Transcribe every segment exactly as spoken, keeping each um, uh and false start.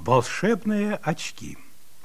Волшебные очки.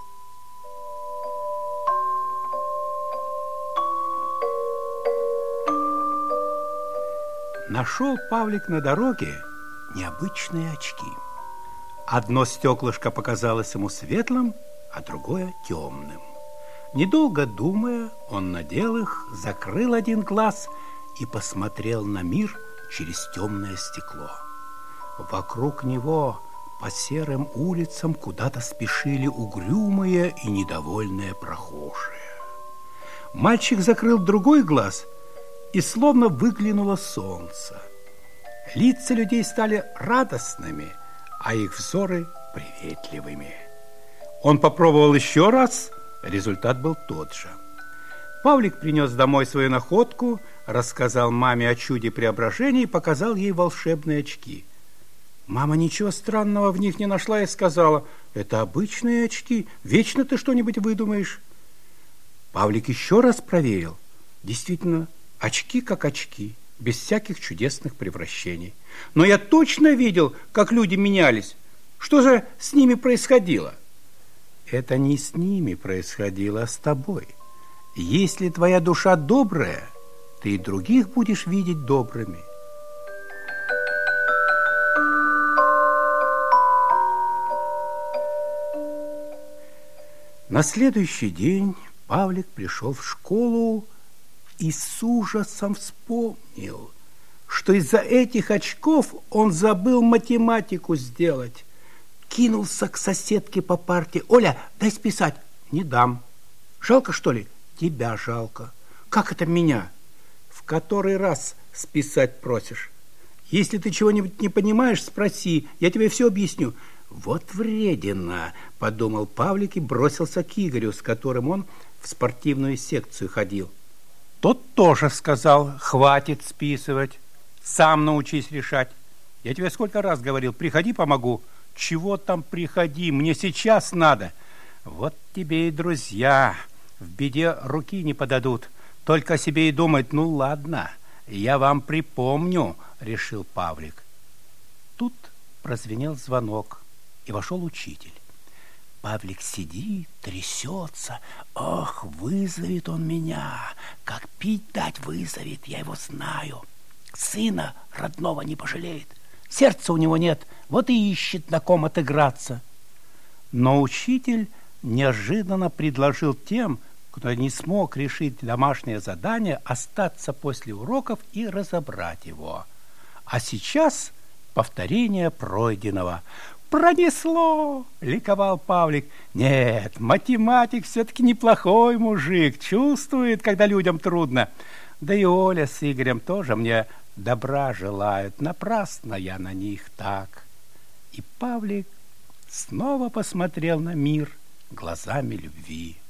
Нашел Павлик на дороге необычные очки. Одно стеклышко показалось ему светлым, а другое темным. Недолго думая, он надел их, закрыл один глаз и посмотрел на мир через темное стекло. Вокруг него по серым улицам куда-то спешили угрюмые и недовольные прохожие. Мальчик закрыл другой глаз, и словно выглянуло солнце. Лица людей стали радостными, а их взоры приветливыми. Он попробовал еще раз, результат был тот же. Павлик принес домой свою находку, рассказал маме о чуде преображения и показал ей волшебные очки. Мама ничего странного в них не нашла и сказала: «Это обычные очки, вечно ты что-нибудь выдумаешь». Павлик еще раз проверил. Действительно, очки как очки, без всяких чудесных превращений. Но я точно видел, как люди менялись. Что же с ними происходило? Это не с ними происходило, а с тобой. Если твоя душа добрая, ты и других будешь видеть добрыми. На следующий день Павлик пришел в школу и с ужасом вспомнил, что из-за этих очков он забыл математику сделать. Кинулся к соседке по парте. «Оля, дай списать». «Не дам». «Жалко, что ли?» «Тебя жалко». «Как это меня?» «В который раз списать просишь? Если ты чего-нибудь не понимаешь, спроси, я тебе все объясню». «Вот вредина», — подумал Павлик и бросился к Игорю, с которым он в спортивную секцию ходил. Тот тоже сказал: «Хватит списывать, сам научись решать. Я тебе сколько раз говорил, приходи, помогу». «Чего там приходи, мне сейчас надо». «Вот тебе и друзья, в беде руки не подадут, только о себе и думать». «Ну ладно, я вам припомню», — решил Павлик. Тут прозвенел звонок, и вошел учитель. Павлик сидит, трясется. «Ох, вызовет он меня, как пить дать вызовет, я его знаю. Сына родного не пожалеет, сердца у него нет, вот и ищет, на ком отыграться». Но учитель неожиданно предложил тем, кто не смог решить домашнее задание, остаться после уроков и разобрать его. А сейчас повторение пройденного. «Пронесло!» — ликовал Павлик. «Нет, математик все-таки неплохой мужик, чувствует, когда людям трудно. Да и Оля с Игорем тоже мне добра желают, напрасно я на них так». И Павлик снова посмотрел на мир глазами любви.